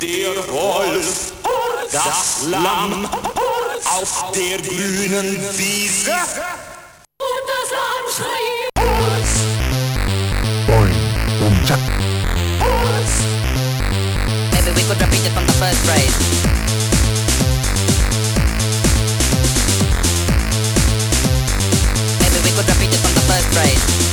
Der Wolf, das Lamm auf der grünen Wiese. Und das Lamm schrie Holz. Boing, boom, chuck. Holz. Maybe we could repeat it from the first phrase. Maybe we could repeat it from the first phrase.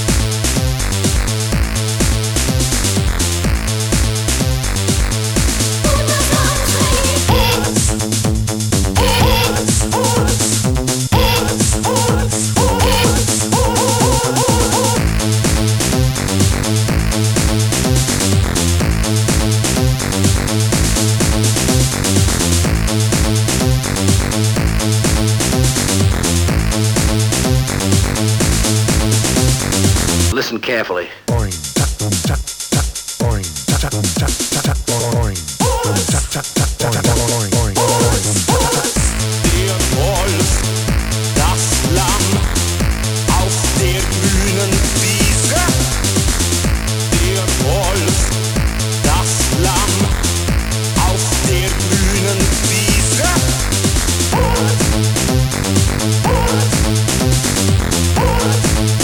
Listen carefully. Boing, chuck, boom, chuck, chuck. Boing, chuck, chuck, boom, chuck, chuck, chuck. Boing, boom, chuck, chuck, chuck, chuck, chuck. Boing, boing, boing, boom, chuck, chuck. Der Wolf, das Lamm auf der grünen Wiese. Der Wolf, das Lamm auf der grünen Wiese. Holz, Holz, Holz.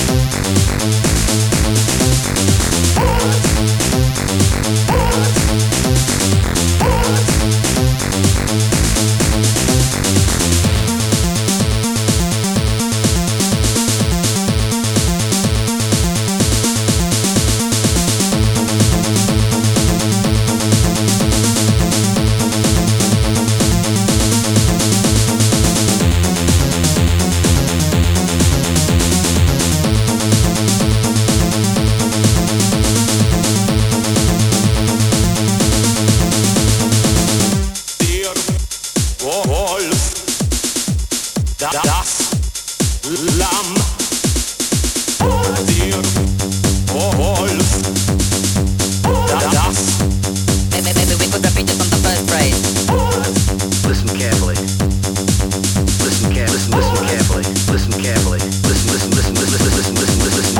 Das Lamm, der Wolf, das. Maybe we could repeat it from the first phrase. Listen carefully. Listen carefully. Listen carefully. Listen carefully. Listen.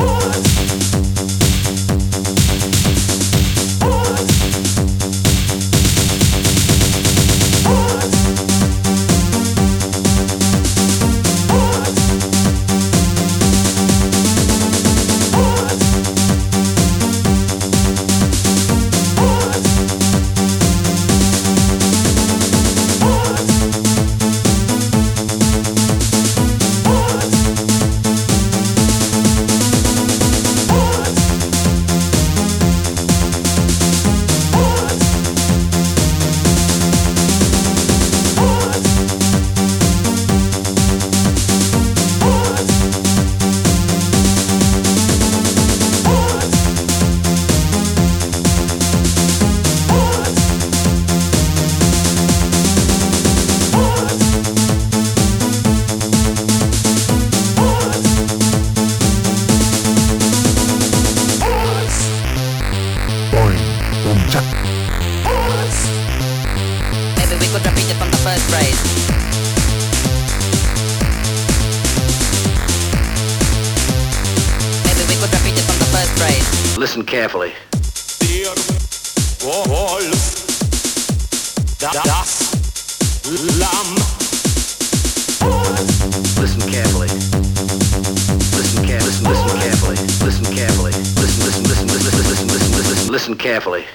Maybe we could repeat it from the first phrase. Maybe we could repeat it from the first phrase. Listen carefully. Der Wolf, das Lamm. Listen carefully. Listen carefully. Listen carefully. Listen carefully. Listen carefully.